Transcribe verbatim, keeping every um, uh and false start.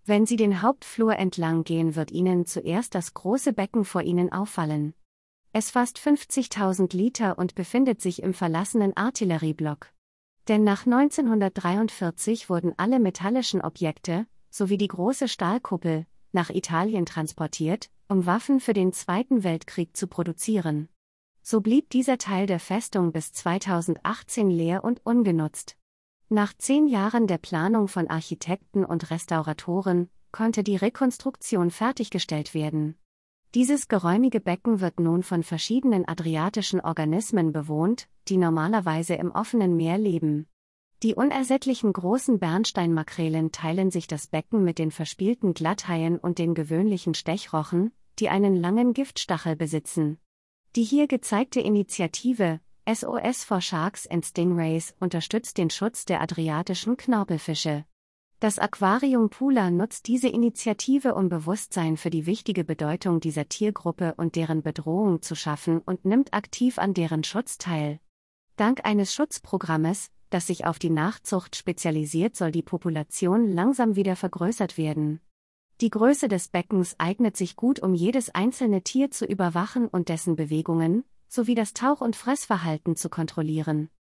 Wenn Sie den Hauptflur entlang gehen, wird Ihnen zuerst das große Becken vor Ihnen auffallen. Es fasst fünfzigtausend Liter und befindet sich im verlassenen Artillerieblock. Denn nach neunzehnhundertdreiundvierzig wurden alle metallischen Objekte, sowie die große Stahlkuppel, nach Italien transportiert, um Waffen für den Zweiten Weltkrieg zu produzieren. So blieb dieser Teil der Festung bis zweitausendachtzehn leer und ungenutzt. Nach zehn Jahren der Planung von Architekten und Restauratoren konnte die Rekonstruktion fertiggestellt werden. Dieses geräumige Becken wird nun von verschiedenen adriatischen Organismen bewohnt, die normalerweise im offenen Meer leben. Die unersättlichen großen Bernsteinmakrelen teilen sich das Becken mit den verspielten Glatthaien und den gewöhnlichen Stechrochen, die einen langen Giftstachel besitzen. Die hier gezeigte Initiative, S O S for Sharks and Stingrays, unterstützt den Schutz der adriatischen Knorpelfische. Das Aquarium Pula nutzt diese Initiative, um Bewusstsein für die wichtige Bedeutung dieser Tiergruppe und deren Bedrohung zu schaffen, und nimmt aktiv an deren Schutz teil. Dank eines Schutzprogrammes, das sich auf die Nachzucht spezialisiert, soll die Population langsam wieder vergrößert werden. Die Größe des Beckens eignet sich gut, um jedes einzelne Tier zu überwachen und dessen Bewegungen, sowie das Tauch- und Fressverhalten zu kontrollieren.